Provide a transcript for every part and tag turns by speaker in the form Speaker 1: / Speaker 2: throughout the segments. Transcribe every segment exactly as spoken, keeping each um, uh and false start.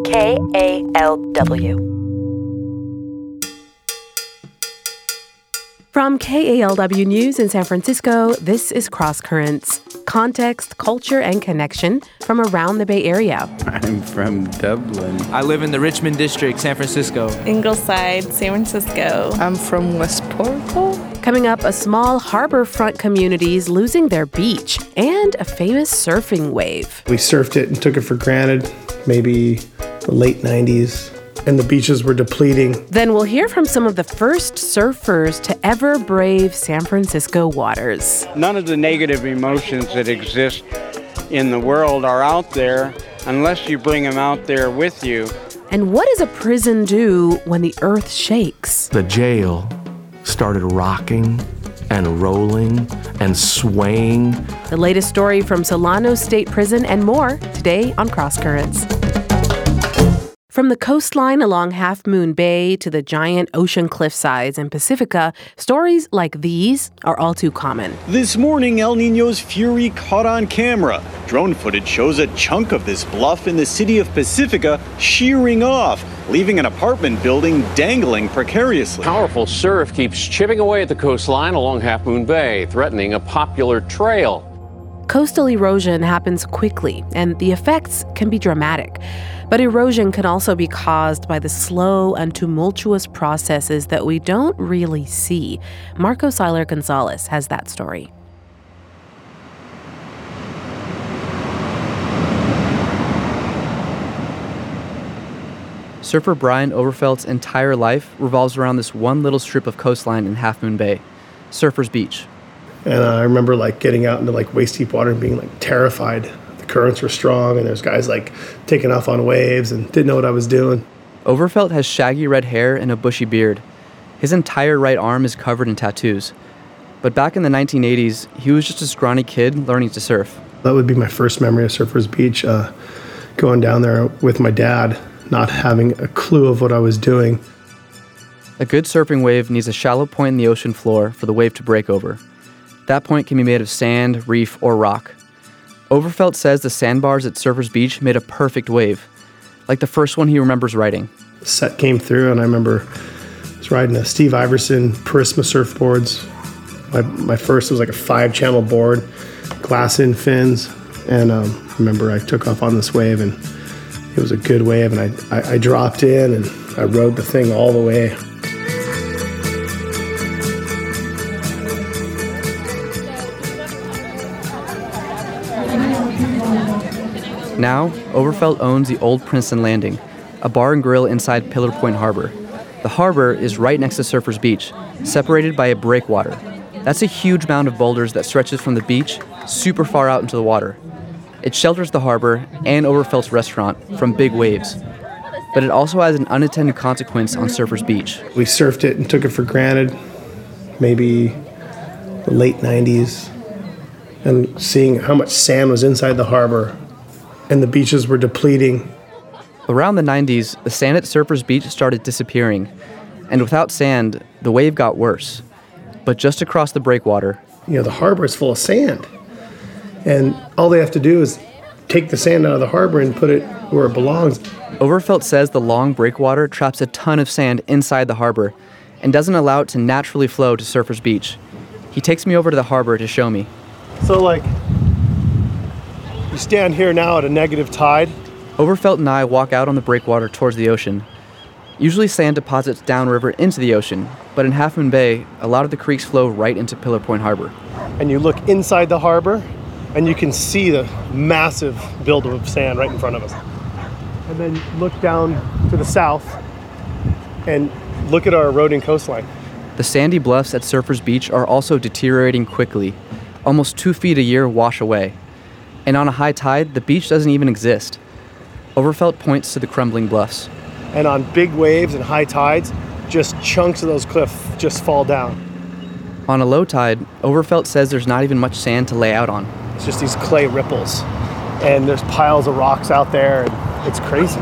Speaker 1: K A L W. From K A L W News in San Francisco, this is Cross Currents. Context, culture, and connection from around the Bay Area.
Speaker 2: I'm from Dublin.
Speaker 3: I live in the Richmond District, San Francisco.
Speaker 4: Ingleside, San Francisco.
Speaker 5: I'm from West Portal.
Speaker 1: Coming up, a small harborfront community's losing their beach and a famous surfing wave.
Speaker 6: We surfed it and took it for granted, maybe the late nineties. And the beaches were depleting.
Speaker 1: Then we'll hear from some of the first surfers to ever brave San Francisco waters.
Speaker 7: None of the negative emotions that exist in the world are out there unless you bring them out there with you.
Speaker 1: And what does a prison do when the earth shakes?
Speaker 8: The jail started rocking and rolling and swaying.
Speaker 1: The latest story from Solano State Prison and more today on Cross Currents. From the coastline along Half Moon Bay to the giant ocean cliffsides in Pacifica, stories like these are all too common.
Speaker 9: This morning, El Niño's fury caught on camera. Drone footage shows a chunk of this bluff in the city of Pacifica shearing off, leaving an apartment building dangling precariously.
Speaker 10: Powerful surf keeps chipping away at the coastline along Half Moon Bay, threatening a popular trail.
Speaker 1: Coastal erosion happens quickly, and the effects can be dramatic. But erosion can also be caused by the slow and tumultuous processes that we don't really see. Marco Seiler Gonzalez has that story.
Speaker 11: Surfer Brian Overfelt's entire life revolves around this one little strip of coastline in Half Moon Bay, Surfers Beach.
Speaker 6: And uh, I remember like getting out into like waist deep water and being like terrified. The currents were strong and there's guys like taking off on waves and didn't know what I was doing.
Speaker 11: Overfelt has shaggy red hair and a bushy beard. His entire right arm is covered in tattoos. But back in the nineteen eighties, he was just a scrawny kid learning to surf.
Speaker 6: That would be my first memory of Surfers Beach, uh, going down there with my dad, not having a clue of what I was doing.
Speaker 11: A good surfing wave needs a shallow point in the ocean floor for the wave to break over. That point can be made of sand, reef, or rock. Overfelt says the sandbars at Surfers Beach made a perfect wave, like the first one he remembers riding.
Speaker 6: The set came through, and I remember I was riding a Steve Iverson Purisma surfboards. My my first was like a five-channel board, glass-in fins, and um, I remember I took off on this wave, and it was a good wave, and I, I, I dropped in, and I rode the thing all the way.
Speaker 11: Now, Overfelt owns the Old Princeton Landing, a bar and grill inside Pillar Point Harbor. The harbor is right next to Surfers Beach, separated by a breakwater. That's a huge mound of boulders that stretches from the beach super far out into the water. It shelters the harbor and Overfelt's restaurant from big waves. But it also has an unintended consequence on Surfers Beach.
Speaker 6: We surfed it and took it for granted, maybe the late nineties, and seeing how much sand was inside the harbor and the beaches were depleting.
Speaker 11: Around the nineties, the sand at Surfers Beach started disappearing, and without sand, the wave got worse. But just across the breakwater,
Speaker 6: you know, the harbor is full of sand, and all they have to do is take the sand out of the harbor and put it where it belongs.
Speaker 11: Overfelt says the long breakwater traps a ton of sand inside the harbor and doesn't allow it to naturally flow to Surfers Beach. He takes me over to the harbor to show me.
Speaker 6: So, like, you stand here now at a negative tide.
Speaker 11: Overfelt and I walk out on the breakwater towards the ocean. Usually sand deposits downriver into the ocean, but in Half Moon Bay, a lot of the creeks flow right into Pillar Point Harbor.
Speaker 6: And you look inside the harbor, and you can see the massive buildup of sand right in front of us. And then look down to the south, and look at our eroding coastline.
Speaker 11: The sandy bluffs at Surfers Beach are also deteriorating quickly. Almost two feet a year wash away. And on a high tide, the beach doesn't even exist. Overfelt points to the crumbling bluffs.
Speaker 6: And on big waves and high tides, just chunks of those cliffs just fall down.
Speaker 11: On a low tide, Overfelt says there's not even much sand to lay out on.
Speaker 6: It's just these clay ripples. And there's piles of rocks out there, and it's crazy.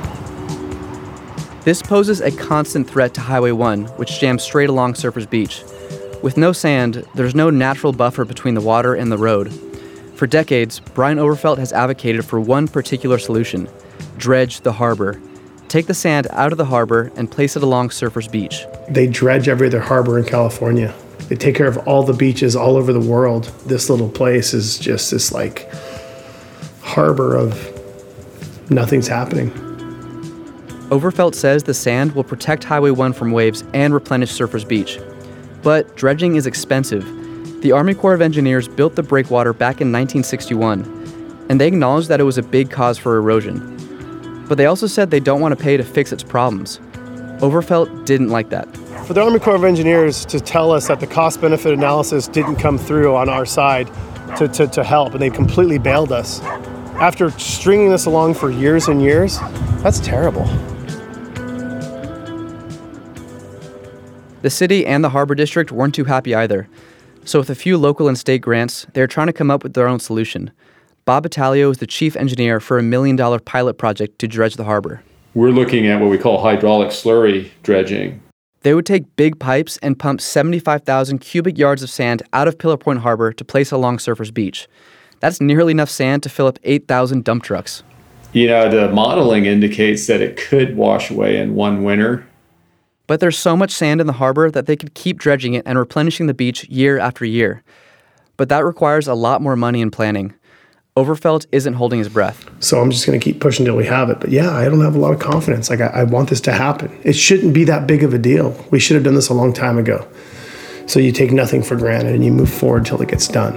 Speaker 11: This poses a constant threat to Highway one, which jams straight along Surfers Beach. With no sand, there's no natural buffer between the water and the road. For decades, Brian Overfelt has advocated for one particular solution: dredge the harbor. Take the sand out of the harbor and place it along Surfers Beach.
Speaker 6: They dredge every other harbor in California. They take care of all the beaches all over the world. This little place is just this like harbor of nothing's happening.
Speaker 11: Overfelt says the sand will protect Highway one from waves and replenish Surfers Beach. But dredging is expensive. The Army Corps of Engineers built the breakwater back in nineteen sixty-one, and they acknowledged that it was a big cause for erosion. But they also said they don't want to pay to fix its problems. Overfelt didn't like that.
Speaker 6: For the Army Corps of Engineers to tell us that the cost-benefit analysis didn't come through on our side to, to, to help, and they completely bailed us. After stringing this along for years and years, that's terrible.
Speaker 11: The city and the Harbor District weren't too happy either. So with a few local and state grants, they're trying to come up with their own solution. Bob Battaglio is the chief engineer for a million dollar pilot project to dredge the harbor.
Speaker 12: We're looking at what we call hydraulic slurry dredging.
Speaker 11: They would take big pipes and pump seventy-five thousand cubic yards of sand out of Pillar Point Harbor to place along Surfers Beach. That's nearly enough sand to fill up eight thousand dump trucks.
Speaker 12: You know, the modeling indicates that it could wash away in one winter.
Speaker 11: But there's so much sand in the harbor that they could keep dredging it and replenishing the beach year after year. But that requires a lot more money and planning. Overfelt isn't holding his breath.
Speaker 6: So I'm just going to keep pushing until we have it. But yeah, I don't have a lot of confidence. Like I, I want this to happen. It shouldn't be that big of a deal. We should have done this a long time ago. So you take nothing for granted and you move forward till it gets done.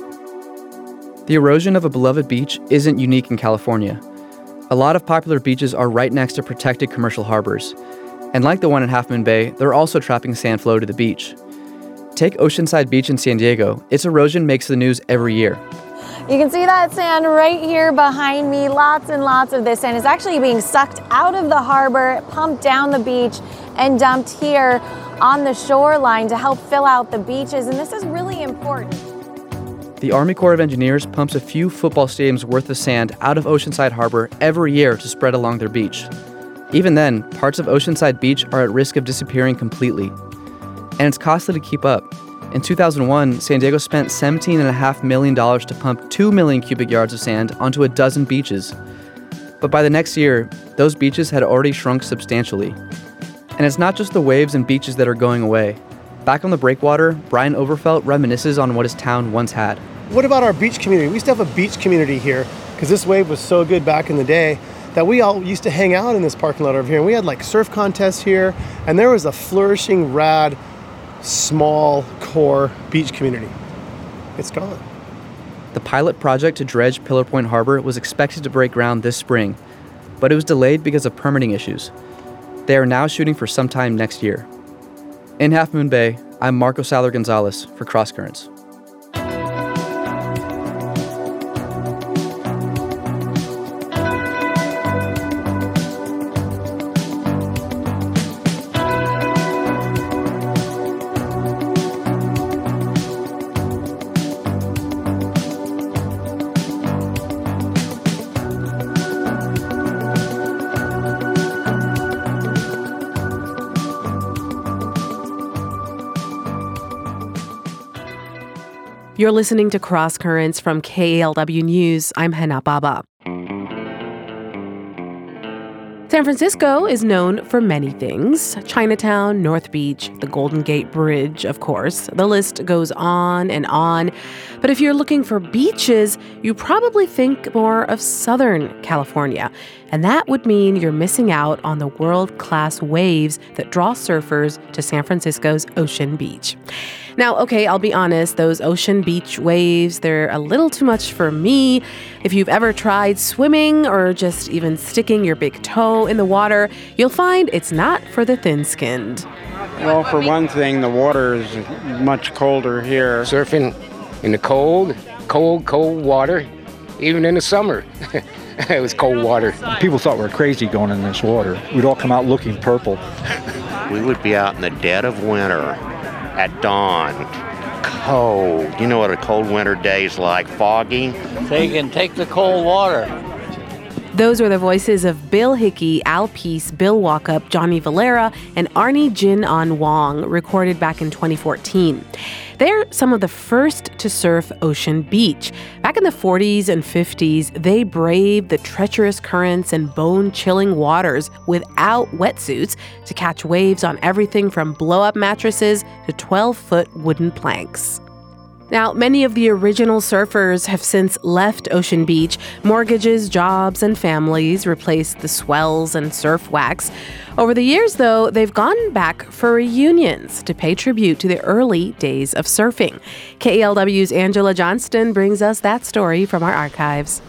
Speaker 11: The erosion of a beloved beach isn't unique in California. A lot of popular beaches are right next to protected commercial harbors. And like the one in Half Moon Bay, they're also trapping sand flow to the beach. Take Oceanside Beach in San Diego. Its erosion makes the news every year.
Speaker 13: You can see that sand right here behind me. Lots and lots of this sand is actually being sucked out of the harbor, pumped down the beach, and dumped here on the shoreline to help fill out the beaches. And this is really important.
Speaker 11: The Army Corps of Engineers pumps a few football stadiums worth of sand out of Oceanside Harbor every year to spread along their beach. Even then, parts of Oceanside Beach are at risk of disappearing completely. And it's costly to keep up. In two thousand one, San Diego spent seventeen point five million dollars to pump two million cubic yards of sand onto a dozen beaches. But by the next year, those beaches had already shrunk substantially. And it's not just the waves and beaches that are going away. Back on the breakwater, Brian Overfelt reminisces on what his town once had.
Speaker 6: What about our beach community? We used to have a beach community here because this wave was so good back in the day that we all used to hang out in this parking lot over here. And we had like surf contests here, and there was a flourishing, rad, small core beach community. It's gone.
Speaker 11: The pilot project to dredge Pillar Point Harbor was expected to break ground this spring, but it was delayed because of permitting issues. They are now shooting for sometime next year. In Half Moon Bay, I'm Marco Saller Gonzalez for Cross Currents.
Speaker 1: You're listening to Cross Currents from K A L W News. I'm Hana Baba. San Francisco is known for many things. Chinatown, North Beach, the Golden Gate Bridge, of course. The list goes on and on. But if you're looking for beaches, you probably think more of Southern California. And that would mean you're missing out on the world-class waves that draw surfers to San Francisco's Ocean Beach. Now, okay, I'll be honest, those ocean beach waves, they're a little too much for me. If you've ever tried swimming or just even sticking your big toe in the water, you'll find it's not for the thin-skinned.
Speaker 7: Well, for one thing, the water is much colder here.
Speaker 14: Surfing in the cold, cold, cold water, even in the summer. It was cold water.
Speaker 15: People thought we were crazy going in this water. We'd all come out looking purple.
Speaker 16: We would be out in the dead of winter at dawn, cold. You know what a cold winter day's like, foggy.
Speaker 17: They can take the cold water.
Speaker 1: Those were the voices of Bill Hickey, Al Peace, Bill Walkup, Johnny Valera, and Arnie Jin An Wong, recorded back in twenty fourteen. They're some of the first to surf Ocean Beach. Back in the forties and fifties, they braved the treacherous currents and bone-chilling waters without wetsuits to catch waves on everything from blow-up mattresses to twelve-foot wooden planks. Now, many of the original surfers have since left Ocean Beach. Mortgages, jobs, and families replaced the swells and surf wax. Over the years, though, they've gone back for reunions to pay tribute to the early days of surfing. K E L W's Angela Johnston brings us that story from our archives.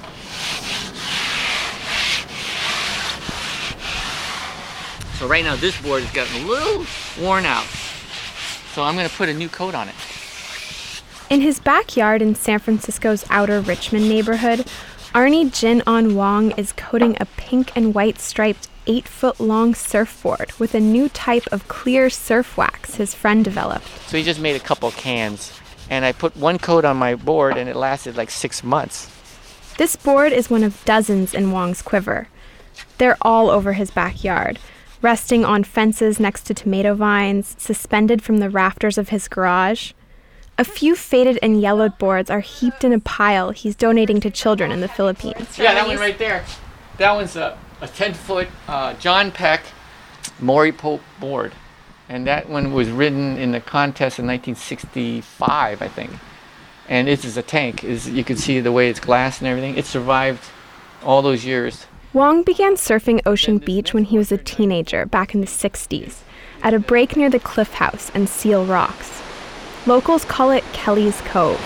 Speaker 17: So right now this board has gotten a little worn out. So I'm going to put a new coat on it.
Speaker 18: In his backyard in San Francisco's outer Richmond neighborhood, Arnie Jin-On Wong is coating a pink and white striped eight-foot-long surfboard with a new type of clear surf wax his friend developed.
Speaker 17: So he just made a couple cans, and I put one coat on my board, and it lasted like six months.
Speaker 18: This board is one of dozens in Wong's quiver. They're all over his backyard, resting on fences next to tomato vines, suspended from the rafters of his garage. A few faded and yellowed boards are heaped in a pile he's donating to children in the Philippines.
Speaker 17: Yeah, that one right there. That one's a, a ten-foot uh, John Peck Maury Pope board. And that one was ridden in the contest in nineteen sixty-five, I think. And this is a tank. Is you can see the way it's glass and everything. It survived all those years.
Speaker 18: Wong began surfing Ocean Beach when he was a teenager back in the sixties at a break near the Cliff House and Seal Rocks. Locals call it Kelly's Cove.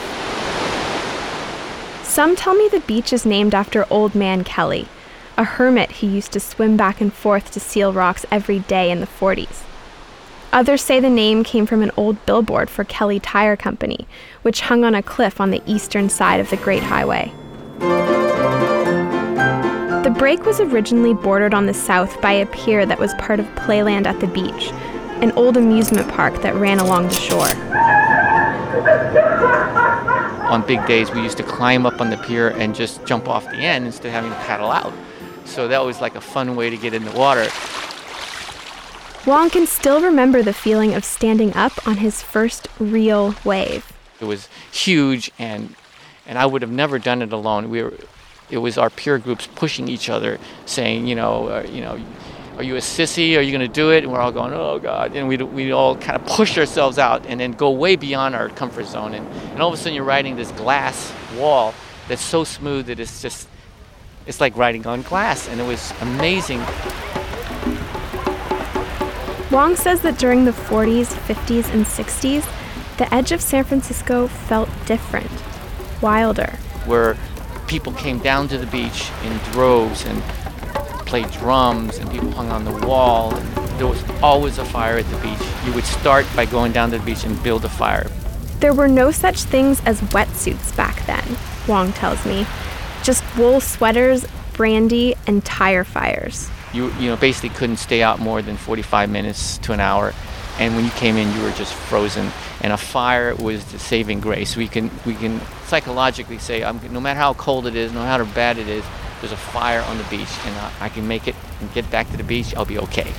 Speaker 18: Some tell me the beach is named after Old Man Kelly, a hermit who used to swim back and forth to Seal Rocks every day in the forties. Others say the name came from an old billboard for Kelly Tire Company, which hung on a cliff on the eastern side of the Great Highway. The break was originally bordered on the south by a pier that was part of Playland at the beach, an old amusement park that ran along the shore.
Speaker 17: On big days, we used to climb up on the pier and just jump off the end instead of having to paddle out. So that was like a fun way to get in the water.
Speaker 18: Wong can still remember the feeling of standing up on his first real wave.
Speaker 17: It was huge, and and I would have never done it alone. We were, it was our peer groups pushing each other, saying, you know, uh, you know, are you a sissy? Are you going to do it? And we're all going, oh, God. And we'd, we'd all kind of push ourselves out and then go way beyond our comfort zone. And, and all of a sudden you're riding this glass wall that's so smooth that it's just, it's like riding on glass. And it was amazing.
Speaker 18: Wong says that during the forties, fifties, and sixties, the edge of San Francisco felt different, wilder.
Speaker 17: Where people came down to the beach in droves and played drums, and people hung on the wall, and there was always a fire at the beach. You would start by going down to the beach and build a fire.
Speaker 18: There were no such things as wetsuits back then, Wong tells me. Just wool sweaters, brandy, and tire fires.
Speaker 17: You you know basically couldn't stay out more than forty-five minutes to an hour, and when you came in, you were just frozen. And a fire was the saving grace. We can we can psychologically say, I'm, no matter how cold it is, no matter how bad it is, there's a fire on the beach, and I, I can make it and get back to the beach, I'll be okay.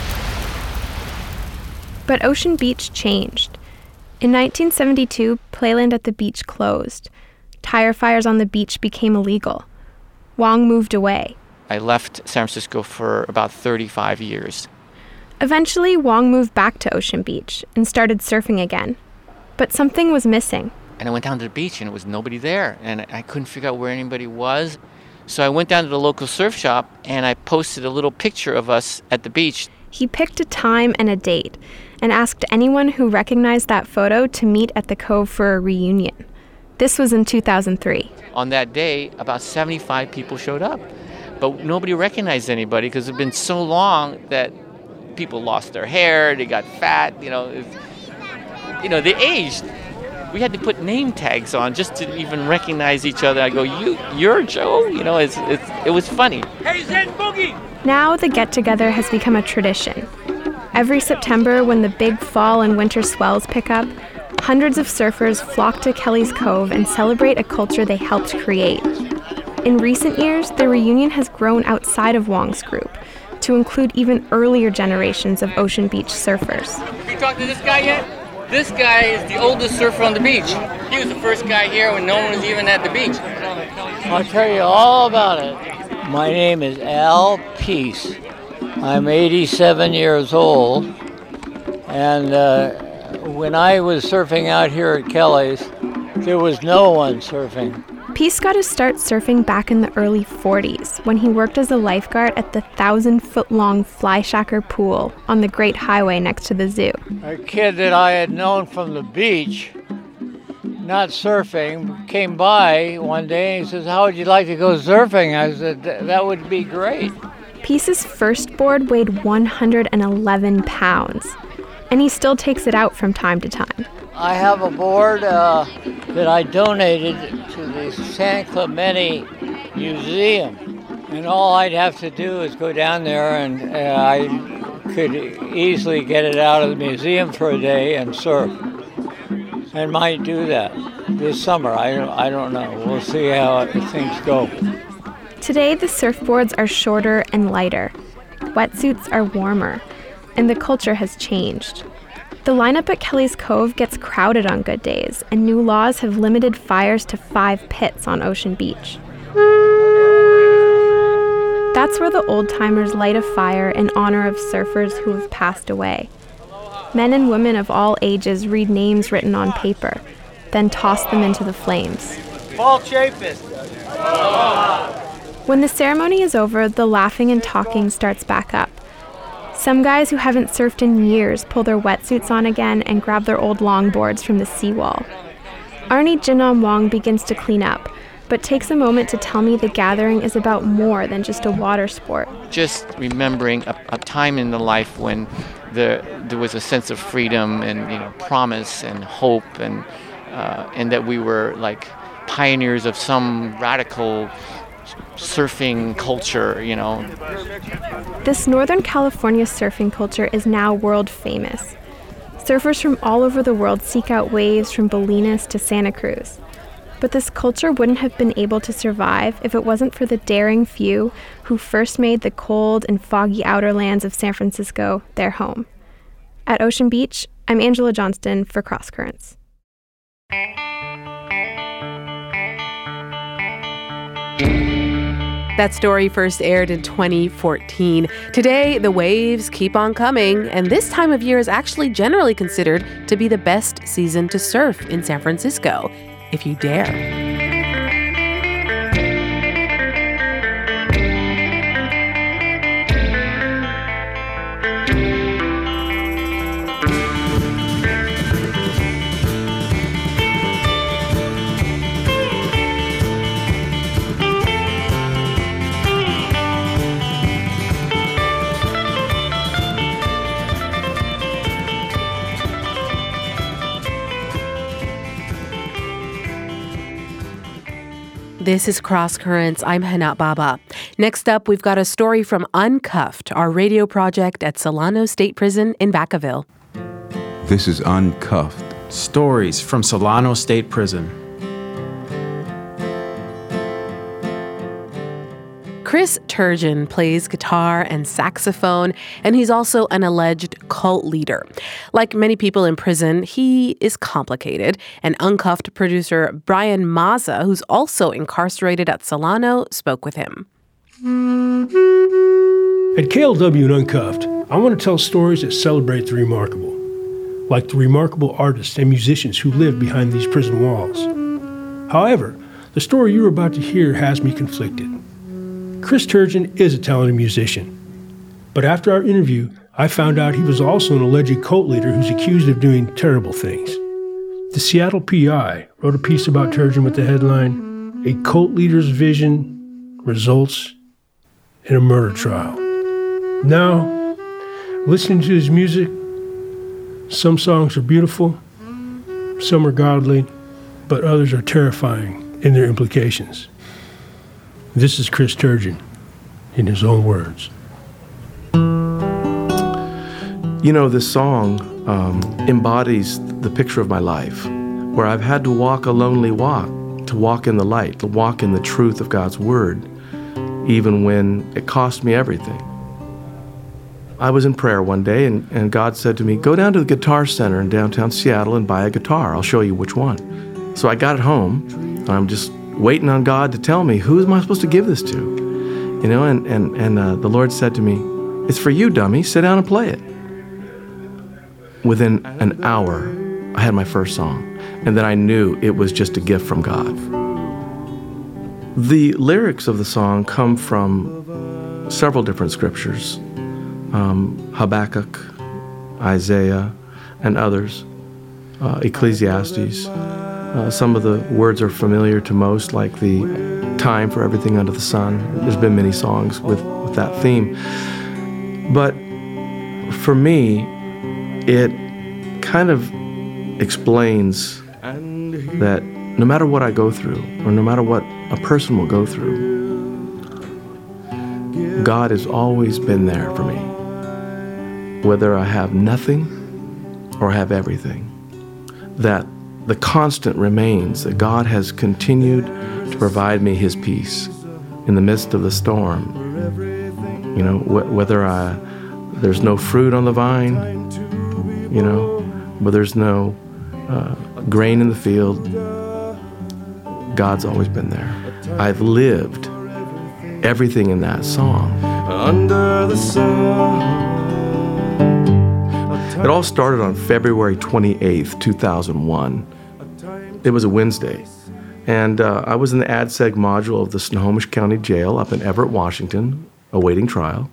Speaker 18: But Ocean Beach changed. In nineteen seventy-two, Playland at the beach closed. Tire fires on the beach became illegal. Wong moved away.
Speaker 17: I left San Francisco for about thirty-five years.
Speaker 18: Eventually, Wong moved back to Ocean Beach and started surfing again. But something was missing.
Speaker 17: And I went down to the beach, and it was nobody there, and I couldn't figure out where anybody was. So I went down to the local surf shop, and I posted a little picture of us at the beach.
Speaker 18: He picked a time and a date and asked anyone who recognized that photo to meet at the Cove for a reunion. This was in two thousand three.
Speaker 17: On that day, about seventy-five people showed up, but nobody recognized anybody because it's been so long that people lost their hair, they got fat, you know, you know, they aged. We had to put name tags on just to even recognize each other. I go, you, you're Joe? You know, it's, it's, it was funny.
Speaker 18: Hey, Zen Boogie! Now the get-together has become a tradition. Every September, when the big fall and winter swells pick up, hundreds of surfers flock to Kelly's Cove and celebrate a culture they helped create. In recent years, the reunion has grown outside of Wong's group to include even earlier generations of Ocean Beach surfers.
Speaker 17: Have you talked to this guy yet? This guy is the oldest surfer on the beach. He was the first guy here when no one was even at the beach.
Speaker 19: I'll tell you all about it. My name is Al Peace. I'm eighty-seven years old, and uh, when I was surfing out here at Kelly's, there was no one surfing.
Speaker 18: Peace got his start surfing back in the early forties when he worked as a lifeguard at the thousand-foot-long Fly Shacker pool on the Great Highway next to the zoo.
Speaker 19: A kid that I had known from the beach, not surfing, came by one day and he says, "How would you like to go surfing?" I said, "That would be great."
Speaker 18: Peace's first board weighed one hundred eleven pounds, and he still takes it out from time to time.
Speaker 19: I have a board uh, that I donated to the San Clemente Museum, and all I'd have to do is go down there and uh, I could easily get it out of the museum for a day and surf. And might do that this summer. I, I don't know. We'll see how things go.
Speaker 18: Today, the surfboards are shorter and lighter. Wetsuits are warmer, and the culture has changed. The lineup at Kelly's Cove gets crowded on good days, and new laws have limited fires to five pits on Ocean Beach. That's where the old-timers light a fire in honor of surfers who have passed away. Men and women of all ages read names written on paper, then toss them into the flames.
Speaker 19: Paul Chapin.
Speaker 18: When the ceremony is over, the laughing and talking starts back up. Some guys who haven't surfed in years pull their wetsuits on again and grab their old longboards from the seawall. Arnie Jinnam Wong begins to clean up, but takes a moment to tell me the gathering is about more than just a water sport.
Speaker 17: Just remembering a, a time in the life when there there was a sense of freedom and, you know, promise and hope, and uh, and that we were like pioneers of some radical surfing culture, you know.
Speaker 18: This Northern California surfing culture is now world famous. Surfers from all over the world seek out waves from Bolinas to Santa Cruz. But this culture wouldn't have been able to survive if it wasn't for the daring few who first made the cold and foggy outer lands of San Francisco their home. At Ocean Beach, I'm Angela Johnston for Cross Currents.
Speaker 1: That story first aired in twenty fourteen. Today, the waves keep on coming, and this time of year is actually generally considered to be the best season to surf in San Francisco, if you dare. This is Cross Currents. I'm Hanat Baba. Next up, we've got a story from Uncuffed, our radio project at Solano State Prison in Vacaville.
Speaker 2: This is Uncuffed.
Speaker 3: Stories from Solano State Prison.
Speaker 1: Chris Turgeon plays guitar and saxophone, and he's also an alleged cult leader. Like many people in prison, he is complicated, and Uncuffed producer Brian Mazza, who's also incarcerated at Solano, spoke with him.
Speaker 20: At K L W and Uncuffed, I want to tell stories that celebrate the remarkable, like the remarkable artists and musicians who live behind these prison walls. However, the story you're about to hear has me conflicted. Chris Turgeon is a talented musician, but after our interview, I found out he was also an alleged cult leader who's accused of doing terrible things. The Seattle P I wrote a piece about Turgeon with the headline, "A Cult Leader's Vision Results in a Murder Trial." Now, listening to his music, some songs are beautiful, some are godly, but others are terrifying in their implications. This is Chris Turgeon, in his own words.
Speaker 8: You know, this song um, embodies the picture of my life, where I've had to walk a lonely walk, to walk in the light, to walk in the truth of God's Word, even when it cost me everything. I was in prayer one day, and, and God said to me, go down to the Guitar Center in downtown Seattle and buy a guitar. I'll show you which one. So I got it home, and I'm just waiting on God to tell me, who am I supposed to give this to? You know, and, and, and uh, the Lord said to me, it's for you, dummy. Sit down and play it. Within an hour, I had my first song, and then I knew it was just a gift from God. The lyrics of the song come from several different scriptures, um, Habakkuk, Isaiah, and others, uh, Ecclesiastes. Uh, some of the words are familiar to most, like the time for everything under the sun. There's been many songs with, with that theme. But for me, it kind of explains that no matter what I go through, or no matter what a person will go through, God has always been there for me. Whether I have nothing or have everything, that the constant remains that God has continued to provide me his peace in the midst of the storm. You know, wh- whether I, there's no fruit on the vine, you know, whether there's no uh, grain in the field, God's always been there. I've lived everything in that song. Under the sun. It all started on February twenty-eighth, two thousand one. It was a Wednesday, and uh, I was in the AdSeg module of the Snohomish County Jail up in Everett, Washington, awaiting trial.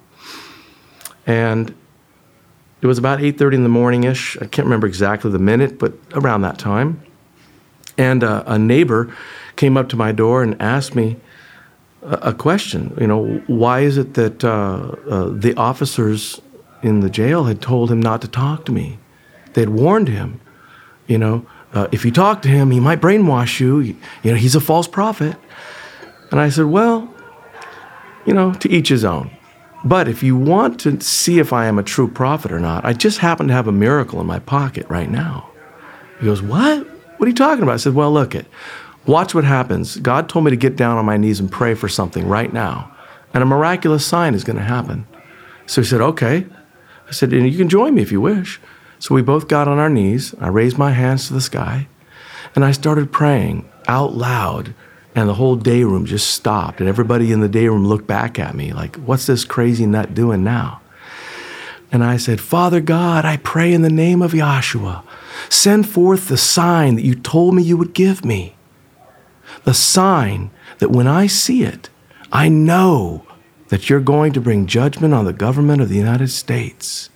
Speaker 8: And it was about eight thirty in the morning-ish. I can't remember exactly the minute, but around that time. And uh, a neighbor came up to my door and asked me a, a question. You know, why is it that uh, uh, the officers in the jail had told him not to talk to me? They had warned him, you know, uh, if you talk to him, he might brainwash you. You know, he's a false prophet. And I said, well, you know, to each his own. But if you want to see if I am a true prophet or not, I just happen to have a miracle in my pocket right now. He goes, what? What are you talking about? I said, well, look it. Watch what happens. God told me to get down on my knees and pray for something right now. And a miraculous sign is going to happen. So he said, okay. I said, and you can join me if you wish. So we both got on our knees. I raised my hands to the sky. And I started praying out loud. And the whole day room just stopped. And everybody in the day room looked back at me like, what's this crazy nut doing now? And I said, Father God, I pray in the name of Yahshua, send forth the sign that you told me you would give me. The sign that when I see it, I know that you're going to bring judgment on the government of the United States.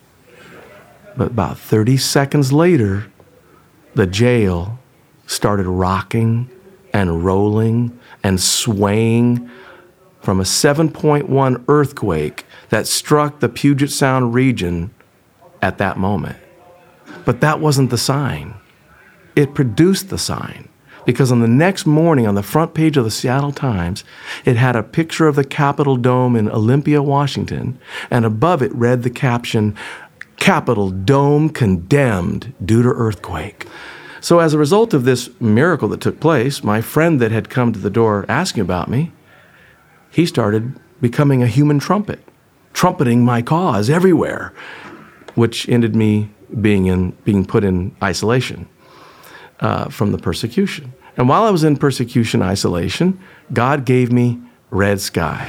Speaker 8: But about thirty seconds later, the jail started rocking and rolling and swaying from a seven point one earthquake that struck the Puget Sound region at that moment. But that wasn't the sign. It produced the sign. Because on the next morning, on the front page of the Seattle Times, it had a picture of the Capitol Dome in Olympia, Washington, and above it read the caption, Capitol Dome condemned due to earthquake. So as a result of this miracle that took place, my friend that had come to the door asking about me, he started becoming a human trumpet, trumpeting my cause everywhere, which ended me being in being put in isolation uh, from the persecution. And while I was in persecution isolation, God gave me Red Sky.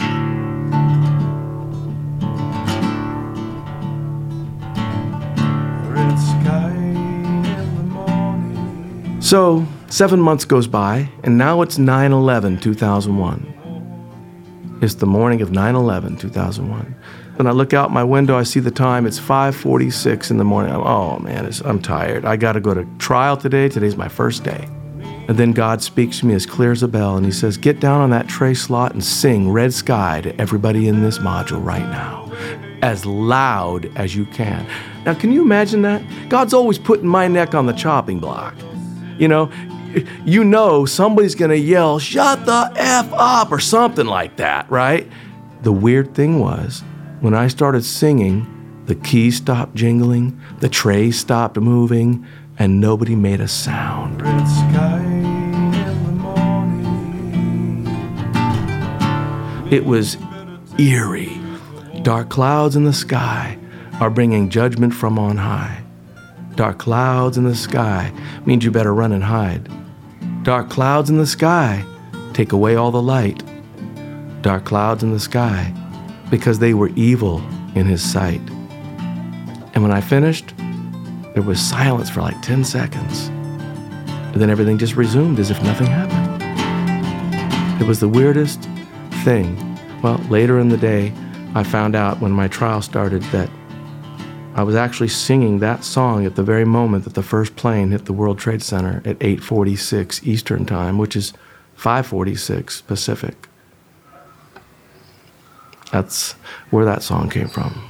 Speaker 8: Red sky in the morning. So seven months goes by, and now it's nine eleven two thousand one. It's the morning of nine eleven two thousand one. When I look out my window, I see the time. It's five forty-six in the morning. I'm, oh, man, it's, I'm tired. I got to go to trial today. Today's my first day. And then God speaks to me as clear as a bell, and he says, get down on that tray slot and sing Red Sky to everybody in this module right now, as loud as you can. Now, can you imagine that? God's always putting my neck on the chopping block. You know, you know somebody's going to yell, shut the F up, or something like that, right? The weird thing was, when I started singing, the keys stopped jingling, the tray stopped moving, and nobody made a sound. Red sky in the morning. It was eerie. Dark clouds in the sky, are bringing judgment from on high. Dark clouds in the sky means you better run and hide. Dark clouds in the sky take away all the light. Dark clouds in the sky because they were evil in his sight. And when I finished, there was silence for like ten seconds. And then everything just resumed as if nothing happened. It was the weirdest thing. Well, later in the day, I found out when my trial started that I was actually singing that song at the very moment that the first plane hit the World Trade Center at eight forty-six Eastern Time, which is five forty-six Pacific. That's where that song came from.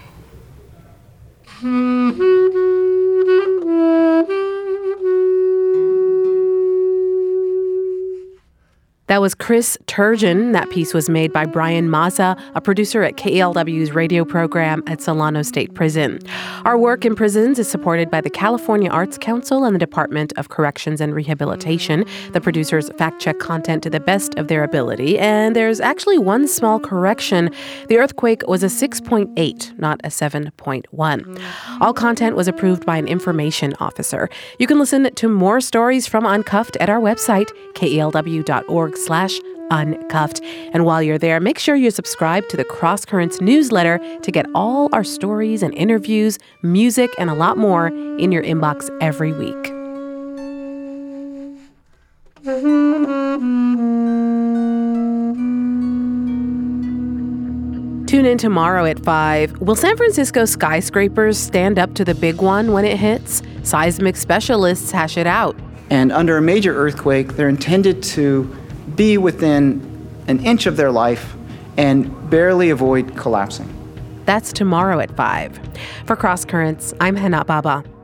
Speaker 1: That was Chris Turgeon. That piece was made by Brian Mazza, a producer at K E L W's radio program at Solano State Prison. Our work in prisons is supported by the California Arts Council and the Department of Corrections and Rehabilitation. The producers fact-check content to the best of their ability, and there's actually one small correction. The earthquake was a six point eight, not a seven point one. All content was approved by an information officer. You can listen to more stories from Uncuffed at our website, K E L W dot org slash uncuffed. And while you're there, make sure you subscribe to the Cross Currents newsletter to get all our stories and interviews, music, and a lot more in your inbox every week. Tune in tomorrow at five. Will San Francisco skyscrapers stand up to the big one when it hits? Seismic specialists hash it out.
Speaker 21: And under a major earthquake, they're intended to be within an inch of their life and barely avoid collapsing.
Speaker 1: That's tomorrow at five. For Cross Currents, I'm Hana Baba.